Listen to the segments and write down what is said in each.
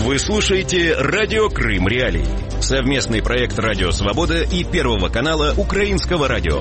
Вы слушаете «Радио Крым Реалии». Совместный проект «Радио Свобода» и Первого канала Украинского радио.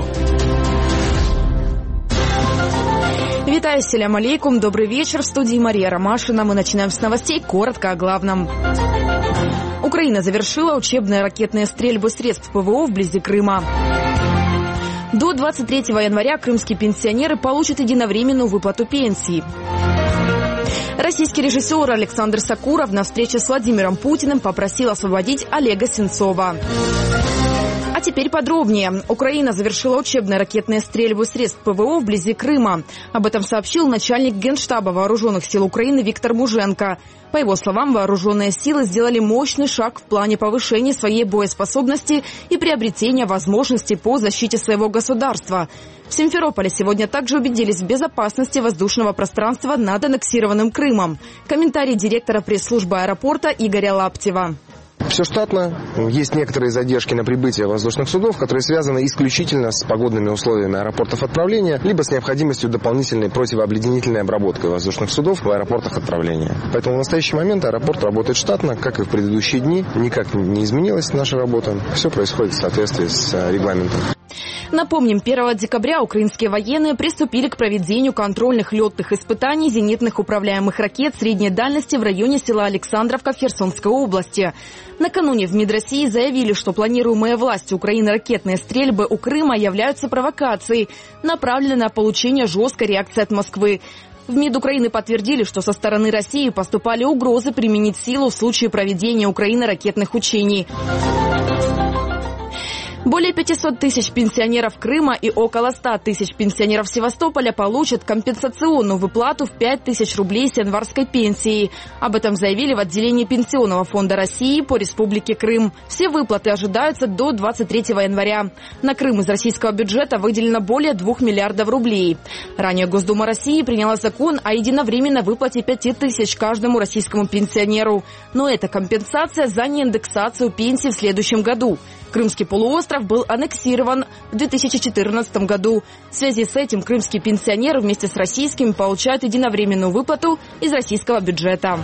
Витаю, селям алейкум, добрый вечер. В студии Мария Ромашина. Мы начинаем с новостей, коротко о главном. Украина завершила учебные ракетные стрельбы средств ПВО вблизи Крыма. До 23 января крымские пенсионеры получат единовременную выплату пенсии. Российский режиссер Александр Сакуров на встрече с Владимиром Путиным попросил освободить Олега Сенцова. А теперь подробнее. Украина завершила учебные ракетные стрельбы средств ПВО вблизи Крыма. Об этом сообщил начальник Генштаба Вооруженных сил Украины Виктор Муженко. По его словам, вооруженные силы сделали мощный шаг в плане повышения своей боеспособности и приобретения возможностей по защите своего государства. В Симферополе сегодня также убедились в безопасности воздушного пространства над аннексированным Крымом. Комментарий директора пресс-службы аэропорта Игоря Лаптева. Все штатно. Есть некоторые задержки на прибытие воздушных судов, которые связаны исключительно с погодными условиями аэропортов отправления, либо с необходимостью дополнительной противообледенительной обработки воздушных судов в аэропортах отправления. Поэтому в настоящий момент аэропорт работает штатно, как и в предыдущие дни. Никак не изменилась наша работа. Все происходит в соответствии с регламентом. Напомним, 1 декабря украинские военные приступили к проведению контрольных летных испытаний зенитных управляемых ракет средней дальности в районе села Александровка в Херсонской области. Накануне в МИД России заявили, что планируемые властью Украины ракетные стрельбы у Крыма являются провокацией, направленной на получение жесткой реакции от Москвы. В МИД Украины подтвердили, что со стороны России поступали угрозы применить силу в случае проведения Украины ракетных учений. Более 500 тысяч пенсионеров Крыма и около 100 тысяч пенсионеров Севастополя получат компенсационную выплату в 5 тысяч рублей с январской пенсией. Об этом заявили в отделении Пенсионного фонда России по Республике Крым. Все выплаты ожидаются до 23 января. На Крым из российского бюджета выделено более 2 миллиардов рублей. Ранее Госдума России приняла закон о единовременной выплате 5 тысяч каждому российскому пенсионеру. Но это компенсация за неиндексацию пенсии в следующем году. Крымский полуостров был аннексирован в 2014 году. В связи с этим крымские пенсионеры вместе с российскими получают единовременную выплату из российского бюджета.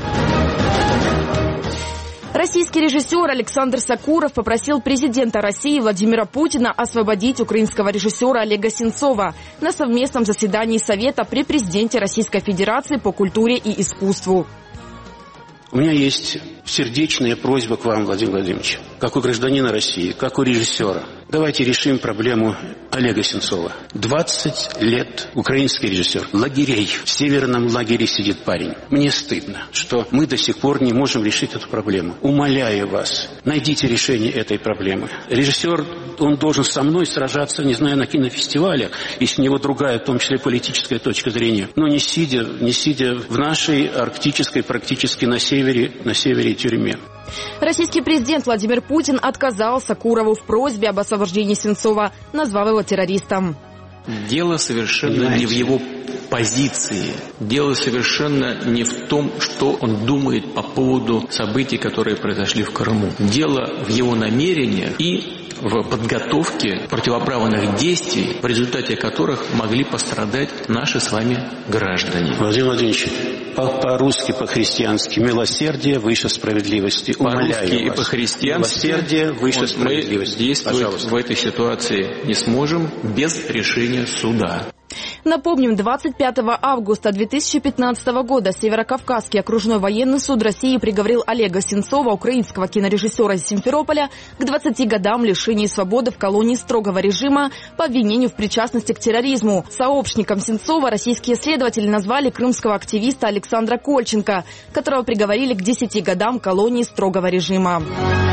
Российский режиссер Александр Сакуров попросил президента России Владимира Путина освободить украинского режиссера Олега Сенцова на совместном заседании Совета при президенте Российской Федерации по культуре и искусству. У меня есть сердечная просьба к вам, Владимир Владимирович, как у гражданина России, как у режиссера. Давайте решим проблему Олега Сенцова. 20 лет украинский режиссер. Лагерей. В северном лагере сидит парень. Мне стыдно, что мы до сих пор не можем решить эту проблему. Умоляю вас, найдите решение этой проблемы. Режиссер, он должен со мной сражаться, не знаю, на кинофестивалях, если у него другая, в том числе политическая точка зрения, но не сидя в нашей арктической, практически на севере тюрьме. Российский президент Владимир Путин отказал Сакурову в просьбе об освобождении Сенцова, назвав его террористом. Дело совершенно не в его позиции. Дело совершенно не в том, что он думает по поводу событий, которые произошли в Крыму. Дело в его намерениях и в подготовке противоправных действий, в результате которых могли пострадать наши с вами граждане. Владимир Владимирович, по-русски, по-христиански, милосердие выше справедливости. По-русски и по-христиански милосердие выше справедливости. Мы действовать в этой ситуации не сможем без решения суда. Напомним, 25 августа 2015 года Северокавказский окружной военный суд России приговорил Олега Сенцова, украинского кинорежиссера из Симферополя, к 20 годам лишения свободы в колонии строгого режима по обвинению в причастности к терроризму. Сообщником Сенцова российские следователи назвали крымского активиста Александра Кольченко, которого приговорили к 10 годам колонии строгого режима.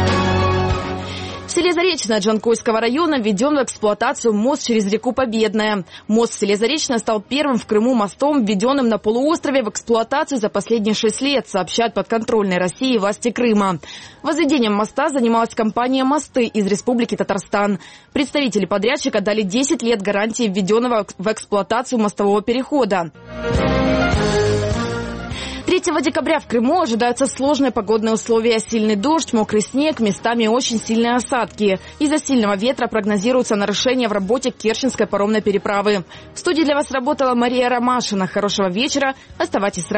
В селе Заречное Джанкойского района введен в эксплуатацию мост через реку Победная. Мост в селе Заречное стал первым в Крыму мостом, введенным на полуострове в эксплуатацию за последние 6 лет, сообщают подконтрольной России власти Крыма. Возведением моста занималась компания «Мосты» из Республики Татарстан. Представители подрядчика дали 10 лет гарантии введенного в эксплуатацию мостового перехода. 3 декабря в Крыму ожидаются сложные погодные условия. Сильный дождь, мокрый снег, местами очень сильные осадки. Из-за сильного ветра прогнозируется нарушение в работе Керченской паромной переправы. В студии для вас работала Мария Ромашина. Хорошего вечера. Оставайтесь с